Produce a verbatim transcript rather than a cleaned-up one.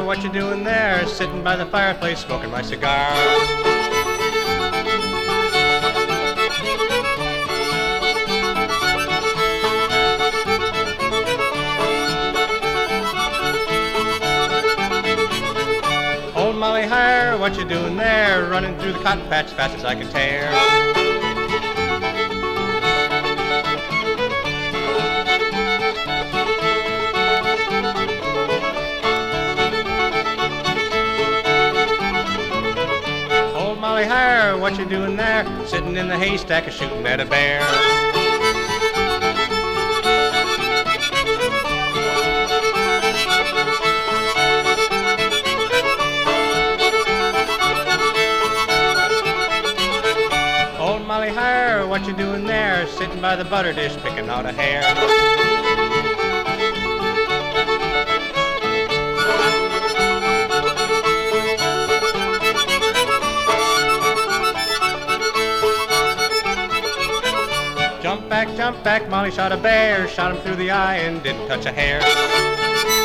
what you doing there? Sitting by the fireplace smoking my cigar. Old Molly Hire, what you doing there? Running through the cotton patch fast as I can tear. Old Molly Hire, what you doing there? Sitting in the haystack a shooting at a bear. Molly Hire, what you doing there? Sitting by the butter dish picking out a hair. Jump back, jump back, Molly shot a bear, shot him through the eye and didn't touch a hair.